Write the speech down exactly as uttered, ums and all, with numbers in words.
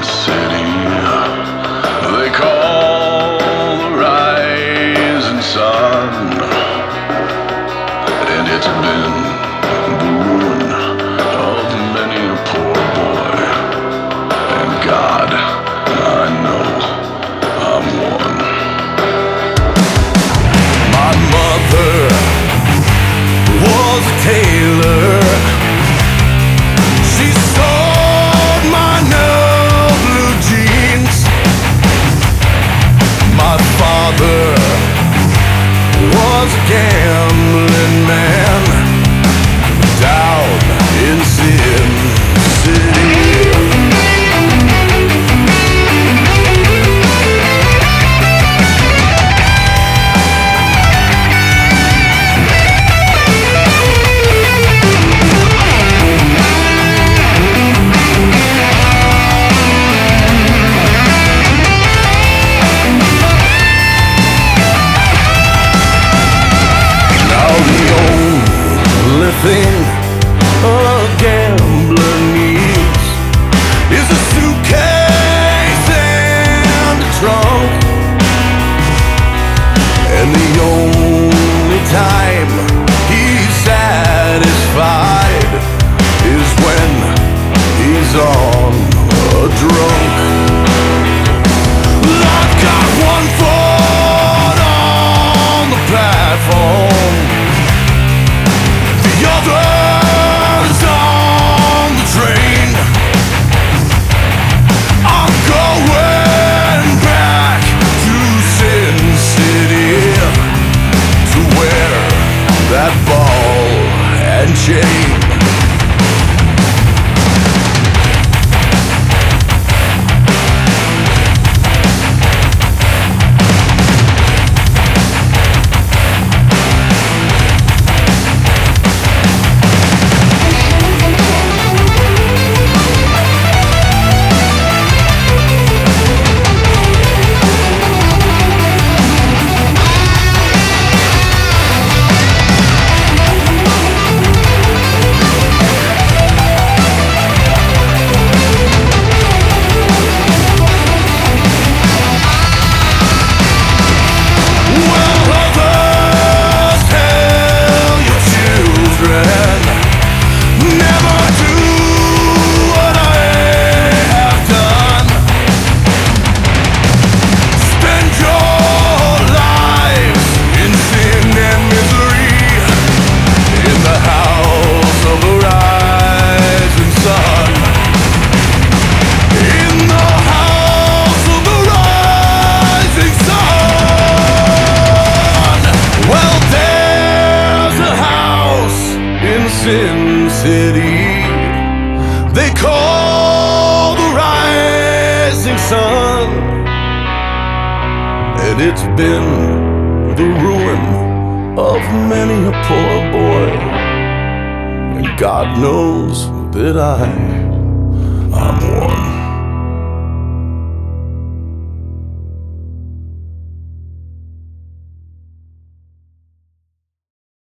city they call the rising sun, and it's been the ruin of many a poor boy. And God, I know I'm one. My mother was a tailor. She sewed my new blue jeans. My father was a gambling man down in Sin City. Thing a gambler needs is a suitcase and a trunk, and the only time he's satisfied is when he's on a drunk. I've got one foot on the platform, the others on the train. I'm going back to Sin City to wear that ball and chain. Sin City they call the rising sun, and it's been the ruin of many a poor boy. And God knows that I, I'm one.